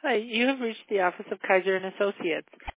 Hi, you have reached the office of Kaiser and Associates.